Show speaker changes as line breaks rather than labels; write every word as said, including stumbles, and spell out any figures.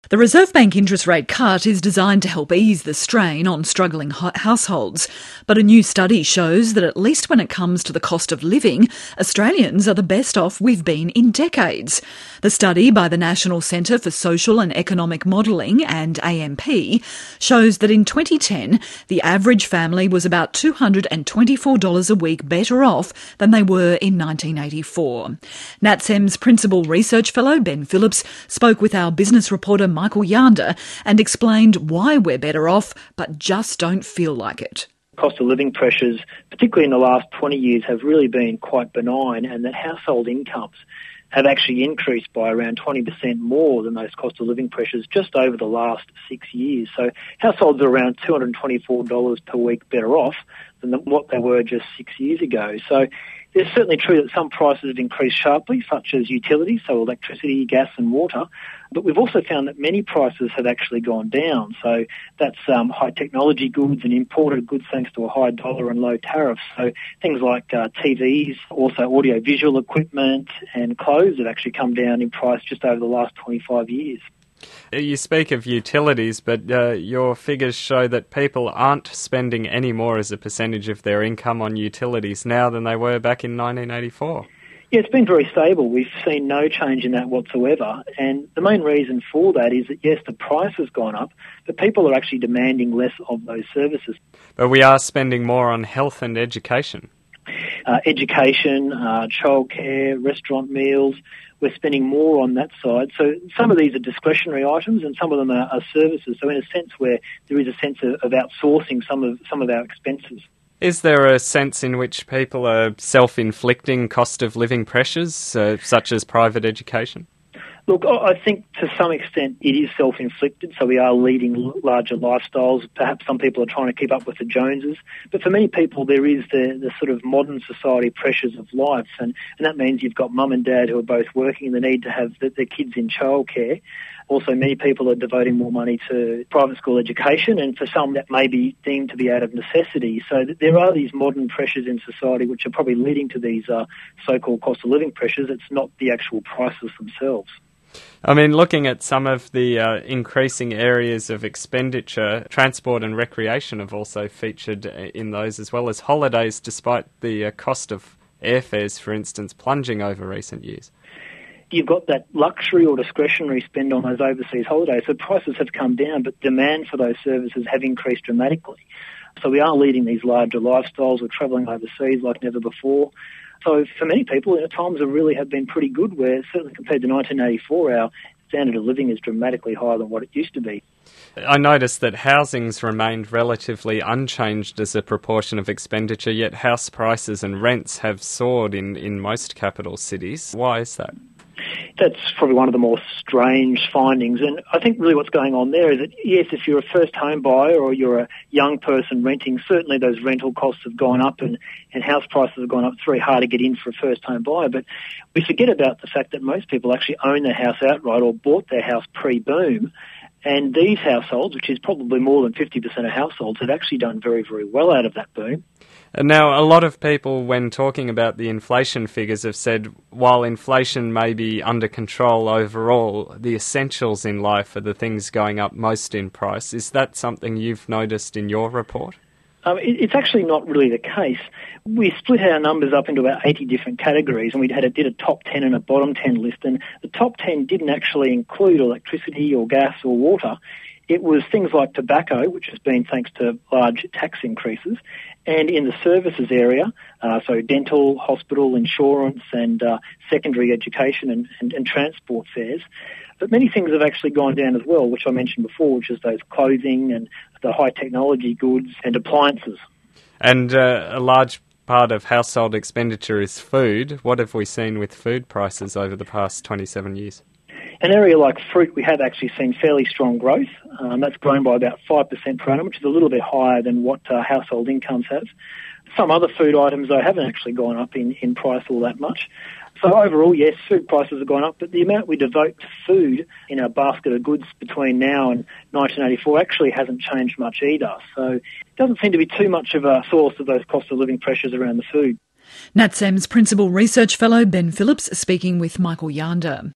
The Reserve Bank interest rate cut is designed to help ease the strain on struggling households. But a new study shows that at least when it comes to the cost of living, Australians are the best off we've been in decades. The study by the National Centre for Social and Economic Modelling and A M P shows that in twenty ten, the average family was about two hundred twenty-four dollars a week better off than they were in nineteen eighty-four. NatSem's Principal Research Fellow Ben Phillips spoke with our business reporter Michael Yander and explained why we're better off, but just don't feel like it.
Cost of living pressures, particularly in the last twenty years, have really been quite benign, and that household incomes have actually increased by around twenty percent more than those cost of living pressures just over the last six years. So households are around two hundred twenty-four dollars per week better off than what they were just six years ago. So it's certainly true that some prices have increased sharply, such as utilities, so electricity, gas and water. But we've also found that many prices have actually gone down. So that's um, high technology goods and imported goods thanks to a high dollar and low tariffs. So things like uh, T Vs, also audio-visual equipment and clothes have actually come down in price just over the last twenty-five years.
You speak of utilities, but uh, your figures show that people aren't spending any more as a percentage of their income on utilities now than they were back in nineteen eighty-four.
Yeah, it's been very stable. We've seen no change in that whatsoever. And the main reason for that is that, yes, the price has gone up, but people are actually demanding less of those services.
But we are spending more on health and education.
Uh, education, uh, childcare, restaurant meals, we're spending more on that side. So some of these are discretionary items and some of them are, are services. So in a sense where there is a sense of, of outsourcing some of some of our expenses.
Is there a sense in which people are self-inflicting cost of living pressures, uh, such as private education?
Look, I think to some extent it is self-inflicted, so we are leading larger lifestyles. Perhaps some people are trying to keep up with the Joneses, but for many people there is the, the sort of modern society pressures of life, and, and that means you've got mum and dad who are both working and the need to have the, their kids in childcare. Also, many people are devoting more money to private school education, and for some that may be deemed to be out of necessity. So there are these modern pressures in society which are probably leading to these uh, so-called cost of living pressures. It's not the actual prices themselves.
I mean, looking at some of the uh, increasing areas of expenditure, transport and recreation have also featured in those, as well as holidays, despite the uh, cost of airfares, for instance, plunging over recent years.
You've got that luxury or discretionary spend on those overseas holidays. So prices have come down, but demand for those services have increased dramatically. So we are leading these larger lifestyles. We're travelling overseas like never before. So for many people, you know, times have really have been pretty good, where certainly compared to nineteen eighty-four, our standard of living is dramatically higher than what it used to be.
I noticed that housing's remained relatively unchanged as a proportion of expenditure, yet house prices and rents have soared in, in most capital cities. Why is that?
That's probably one of the more strange findings. And I think really what's going on there is that, yes, if you're a first home buyer or you're a young person renting, certainly those rental costs have gone up and, and house prices have gone up. It's very hard to get in for a first home buyer. But we forget about the fact that most people actually own their house outright or bought their house pre-boom. And these households, which is probably more than fifty percent of households, have actually done very, very well out of that boom.
And now, a lot of people, when talking about the inflation figures, have said while inflation may be under control overall, the essentials in life are the things going up most in price. Is that something you've noticed in your report?
Um, it, it's actually not really the case. We split our numbers up into about eighty different categories, and we had a, did a top ten and a bottom ten list, and the top ten didn't actually include electricity or gas or water. It was things like tobacco, which has been thanks to large tax increases, and in the services area, uh, so dental, hospital, insurance, and uh, secondary education and, and, and transport fares. But many things have actually gone down as well, which I mentioned before, which is those clothing and the high technology goods and appliances.
And uh, a large part of household expenditure is food. What have we seen with food prices over the past twenty-seven years?
An area like fruit, we have actually seen fairly strong growth. Um, that's grown by about five percent per annum, which is a little bit higher than what uh, household incomes have. Some other food items, though, haven't actually gone up in, in price all that much. So overall, yes, food prices have gone up, but the amount we devote to food in our basket of goods between now and nineteen eighty-four actually hasn't changed much either. So it doesn't seem to be too much of a source of those cost of living pressures around the food.
NatSem's Principal Research Fellow Ben Phillips speaking with Michael Yander.